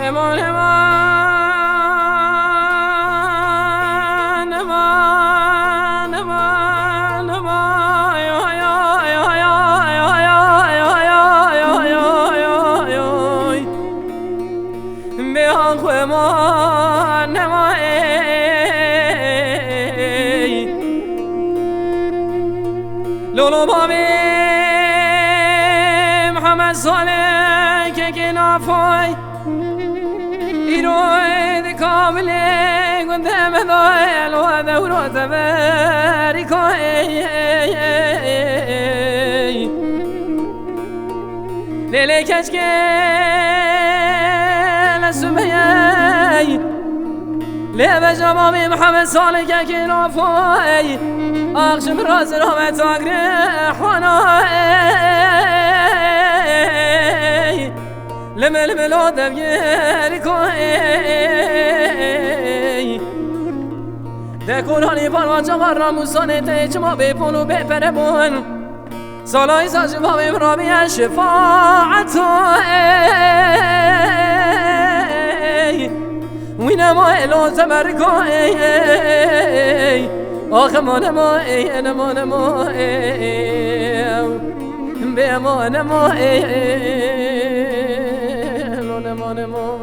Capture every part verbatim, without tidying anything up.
امان امان امان امان امان بیان خو امان امان لولو بابی محمد صالح که که نافای ایروی کامله گنده مدای لو دورو تبری کوی لیلی کشکه لسوبیی لیبه جمامی محمد صالح که که نافای آخشم راز رامه تاگره خانای لمه لمه لو دبگیری کوی ده کورانی پاروا جوار راموسانه ته چما بپونو بپرمون سالای ساج بابیم رابی شفاعتوی وینا ما الو زمر کوی آخه ما نما ای نما نما ای به ما نما ای نما نما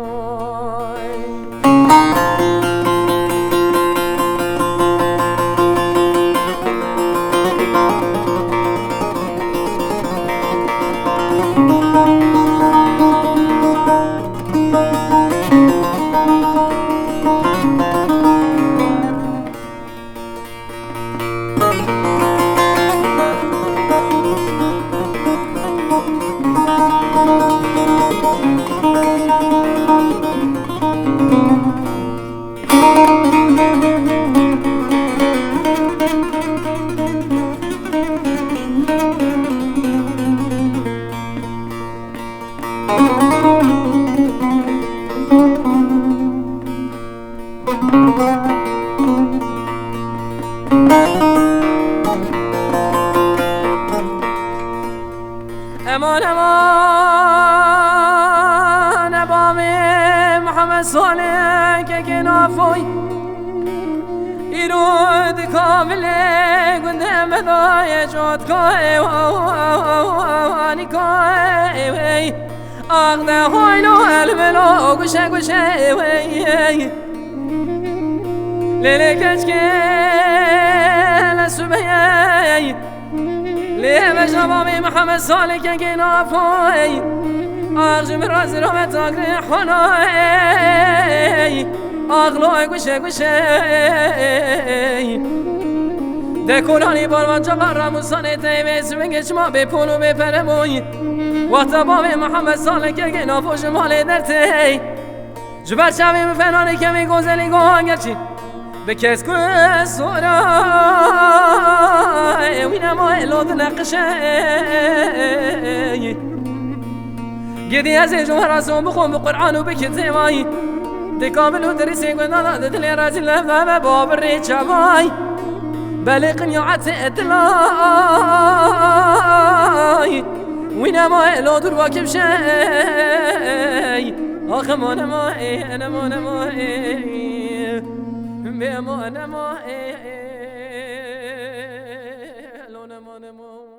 امان امان ابامه محمد صالح که که نافوی ایرود کامله گنده مدای جود کوی وانی کوی آغده هایلو الملو گوشه گوشه وی لیلی کچکه لسوبیی لیه جوابی محمد صالح که که نافوی آغشم راز رامه تاگره خانای آغلوی گوشه گوشه ده کورانی باروان جوار راموسانه ته سوینگش ما بپونو بپرموی وقتا بابی محمد صالح که که نافوش مالی در ته جبر شوی مفنانه کمی گوزلی گوهان گرچی به کس که سورای وینا ما الود نقشه گدی از جوهر رسوم بخون به قرآن و به کتابای دکامل و درسی گندانا دلی راجی لفظه باب ریچابای بلق نیعت ادلای وینا ما الود واکب شی آخه ما نما ای نما نما ای به ما نما ای لو نما نما